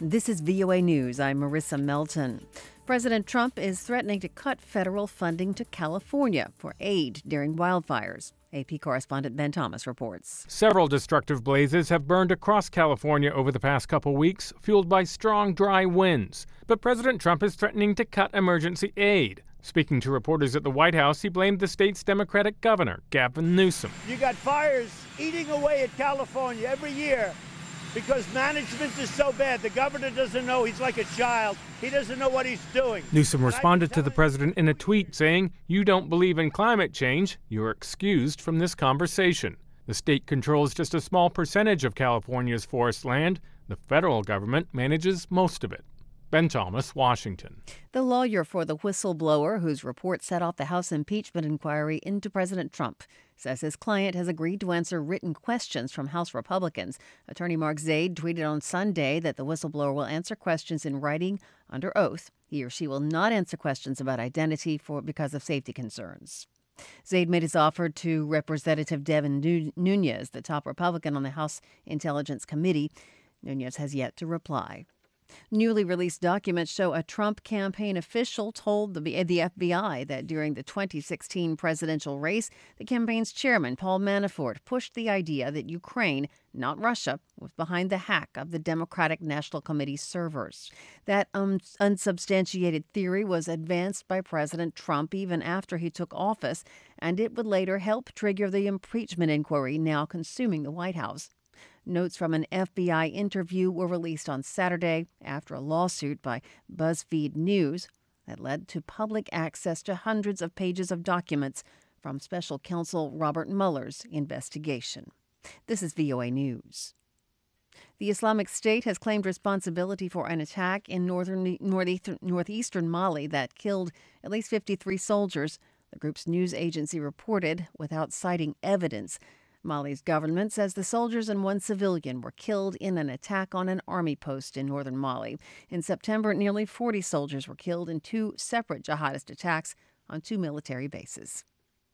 This is VOA News. I'm Marissa Melton. President Trump is threatening to cut federal funding to California for aid during wildfires. AP correspondent Ben Thomas reports. Several destructive blazes have burned across California over the past couple weeks, fueled by strong, dry winds. But President Trump is threatening to cut emergency aid. Speaking to reporters at the White House, he blamed the state's Democratic governor, Gavin Newsom. You got fires eating away at California every year because management is so bad. The governor doesn't know. He's like a child. He doesn't know what he's doing. Newsom responded to the president in a tweet saying, "You don't believe in climate change. You are excused from this conversation." The state controls just a small percentage of California's forest land. The federal government manages most of it. Ben Thomas, Washington. The lawyer for the whistleblower, whose report set off the House impeachment inquiry into President Trump, says his client has agreed to answer written questions from House Republicans. Attorney Mark Zaid tweeted on Sunday that the whistleblower will answer questions in writing under oath. He or she will not answer questions about identity because of safety concerns. Zaid made his offer to Representative Devin Nunes, the top Republican on the House Intelligence Committee. Nunes has yet to reply. Newly released documents show a Trump campaign official told the FBI that during the 2016 presidential race, the campaign's chairman, Paul Manafort, pushed the idea that Ukraine, not Russia, was behind the hack of the Democratic National Committee servers. That unsubstantiated theory was advanced by President Trump even after he took office, and it would later help trigger the impeachment inquiry now consuming the White House. Notes from an FBI interview were released on Saturday after a lawsuit by BuzzFeed News that led to public access to hundreds of pages of documents from special counsel Robert Mueller's investigation. This is VOA News. The Islamic State has claimed responsibility for an attack in northeastern Mali that killed at least 53 soldiers, the group's news agency reported, without citing evidence. Mali's government says the soldiers and one civilian were killed in an attack on an army post in northern Mali. In September, nearly 40 soldiers were killed in two separate jihadist attacks on two military bases.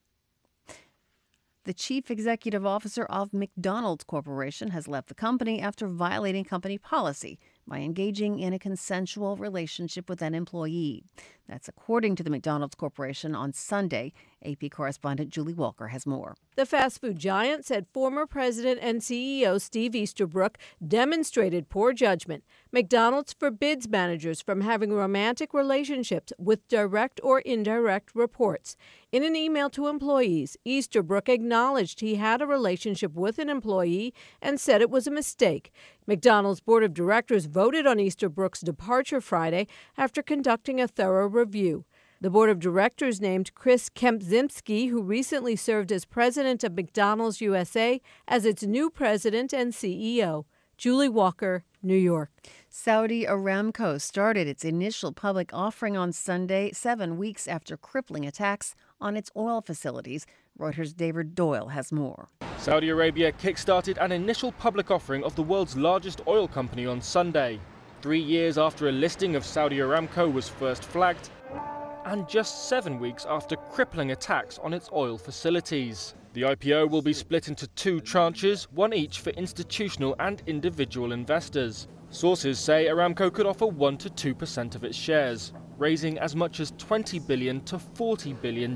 The chief executive officer of McDonald's Corporation has left the company after violating company policy by engaging in a consensual relationship with an employee. That's according to the McDonald's Corporation on Sunday. AP correspondent Julie Walker has more. The fast food giant said former president and CEO Steve Easterbrook demonstrated poor judgment. McDonald's forbids managers from having romantic relationships with direct or indirect reports. In an email to employees, Easterbrook acknowledged he had a relationship with an employee and said it was a mistake. McDonald's board of directors voted on Easterbrook's departure Friday after conducting a thorough review. The board of directors named Chris Kempczynski, who recently served as president of McDonald's USA, as its new president and CEO. Julie Walker, New York. Saudi Aramco started its initial public offering on Sunday, 7 weeks after crippling attacks on its oil facilities. Reuters' David Doyle has more. Saudi Arabia kickstarted an initial public offering of the world's largest oil company on Sunday, 3 years after a listing of Saudi Aramco was first flagged, and just 7 weeks after crippling attacks on its oil facilities. The IPO will be split into two tranches, one each for institutional and individual investors. Sources say Aramco could offer 1 to 2% of its shares, raising as much as $20 billion to $40 billion.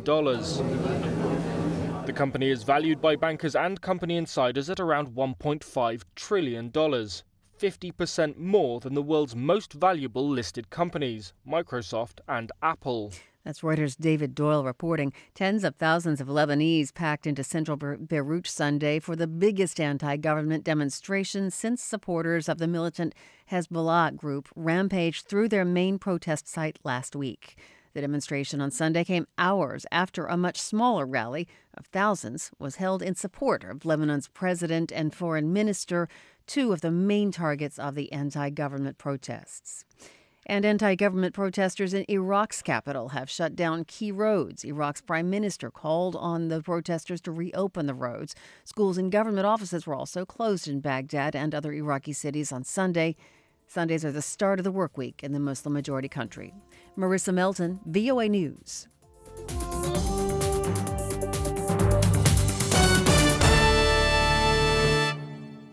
The company is valued by bankers and company insiders at around $1.5 trillion, 50% more than the world's most valuable listed companies, Microsoft and Apple. That's Reuters' David Doyle reporting. Tens of thousands of Lebanese packed into central Beirut Sunday for the biggest anti-government demonstration since supporters of the militant Hezbollah group rampaged through their main protest site last week. The demonstration on Sunday came hours after a much smaller rally of thousands was held in support of Lebanon's president and foreign minister, two of the main targets of the anti-government protests. And anti-government protesters in Iraq's capital have shut down key roads. Iraq's prime minister called on the protesters to reopen the roads. Schools and government offices were also closed in Baghdad and other Iraqi cities on Sunday. Sundays are the start of the work week in the Muslim-majority country. Marissa Melton, VOA News.